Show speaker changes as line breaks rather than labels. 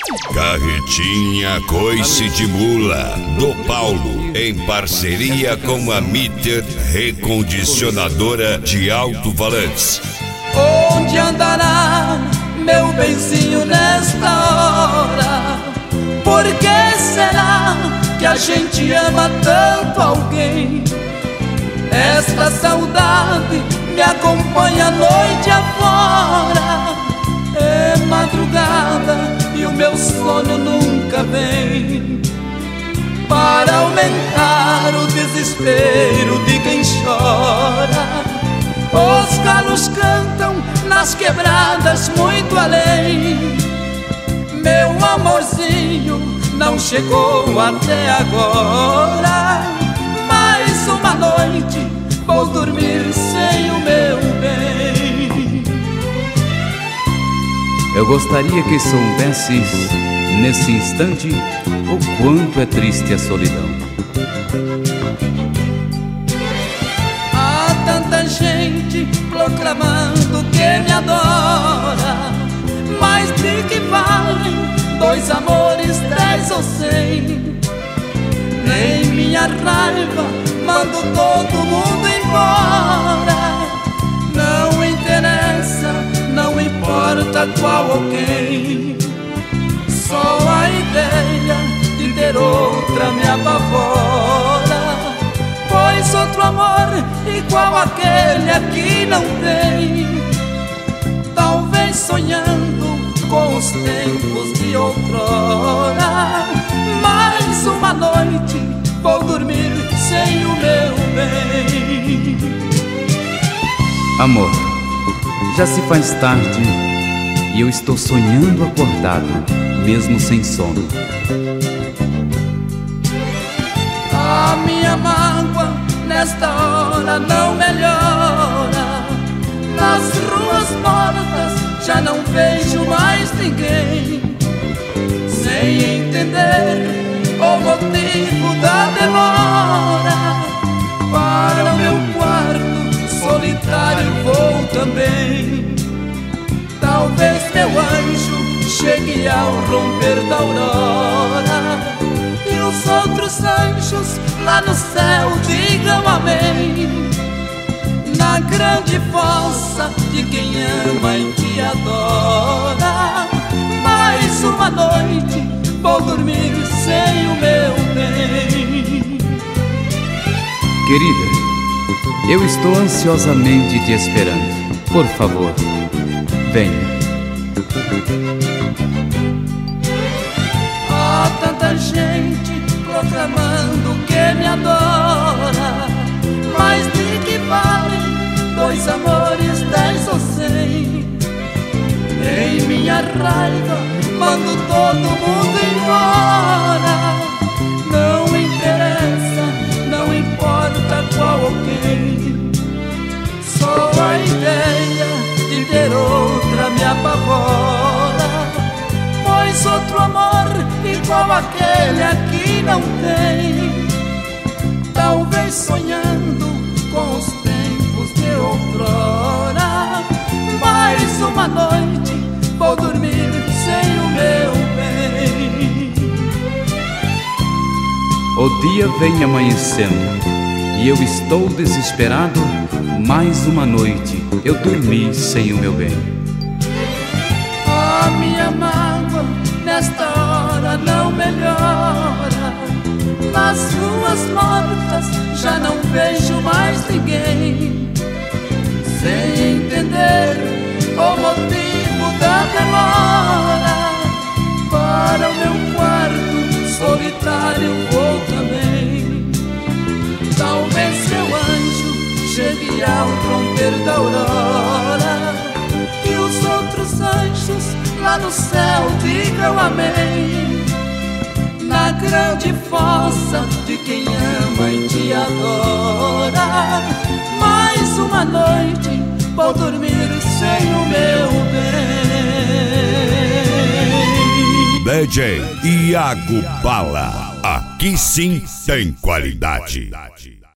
Carretinha Coice de Mula, do Paulo, em parceria com a Mitter Recondicionadora de Alto-Falantes.
Onde andará meu benzinho nesta hora? Por que será que a gente ama tanto alguém? Esta saudade me acompanha a noite afora. É madrugada e o meu sono nunca vem, para aumentar o desespero de quem chora. Os galos cantam nas quebradas muito além. Meu amorzinho não chegou até agora. Mais uma noite vou dormir sem o meu bem.
Eu gostaria que soubesses, nesse instante, o quanto é triste a solidão.
Há tanta gente proclamando que me adora, mas de que valem dois amores, 10 ou 100? Nem minha raiva mando todo mundo embora. Não interessa, não importa qual ou quem. Só a ideia de ter outra me apavora, pois outro amor igual aquele aqui não tem. Talvez sonhando com os tempos de outrora, mais uma noite vou dormir sem o meu bem.
Amor, já se faz tarde e eu estou sonhando acordado, mesmo sem sono.
A minha mágoa nesta hora não melhora. Nas ruas mortas já não vejo mais ninguém, sem entender o motivo da demora. Para o meu quarto solitário vou também. Talvez meu anjo chegue ao romper da aurora, e os outros anjos lá no céu digam amém. Na grande fossa de quem ama e que adora, mais uma noite vou dormir sem o meu bem.
Querida, eu estou ansiosamente te esperando. Por favor, venha.
Há tanta gente proclamando que me adora, mas de que valem dois amores, 10 ou 100? Em minha raiva mando todo mundo embora. Não interessa, não importa qual ou quem. Só a ideia de ter outra me apavora, pois outro amor igual aquele aqui não tem. Talvez sonhando com os tempos de outrora, mais uma noite vou dormir sem o meu bem.
O dia vem amanhecendo e eu estou desesperado. Mais uma noite eu dormi sem o meu bem.
A minha mágoa nesta hora não melhora. Nas ruas mortas já não vejo mais ninguém, sem entender o motivo da demora. Para o meu quarto solitário vou também. Talvez seu anjo chegue ao romper da aurora, e os outros anjos lá no céu digam amém. Na grande fossa de quem ama e te adora, mais uma noite vou dormir sem o meu bem.
DJ Iago Bala, aqui sim tem qualidade.